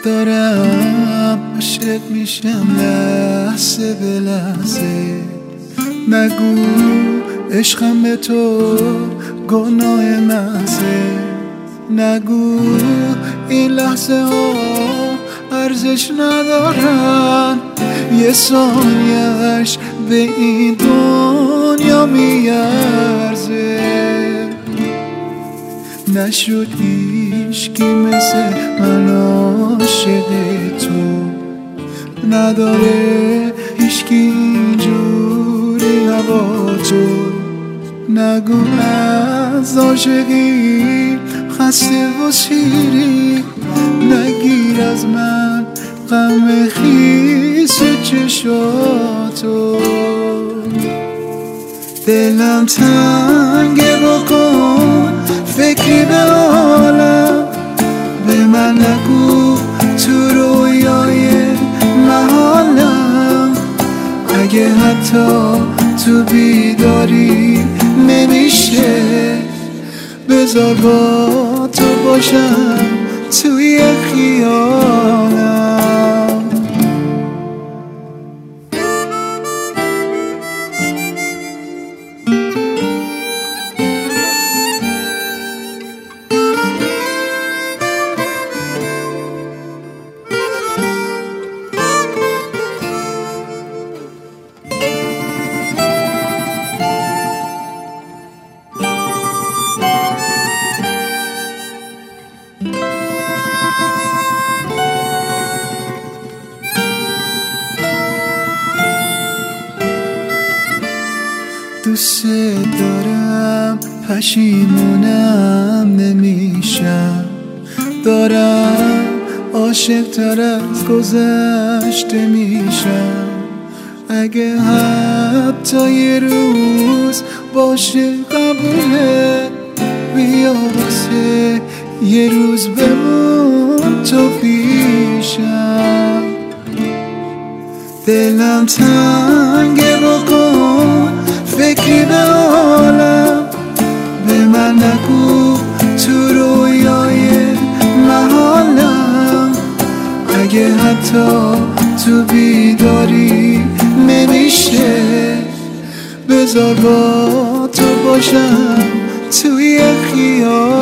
دارم عاشق میشم لحظه به لحظه. نگو عشقم به تو گناه محضه. نگو این لحظه ها ارزش ندارن، یه ثانیه‌اش به این دنیا میارزه. نشد هیچکی مثل من عاشق تو، نداره هیچکی اینجوری هوا تو. نگو از عاشقی خسته و سیری، نگیر از من غم خیس چشاتو. دلم تنگه بکن فکری به عالم، به من نگو تو رویای محالم. اگه حتی تو بیداری نمیشه، بذار با تو باشم توی خیالم. دوست دارم پشیمونم نمیشم، دارم عاشق تر از گذشته میشم. اگه حتی یه روز باشه قبوله، بیا واسه یه روز بمون تو پیشم. دلم تنگه بکن فکری به عالم، به من نگو تو رویای محالم. اگه حتی تو بیداری نمیشه، بذار با تو باشم توی خیال.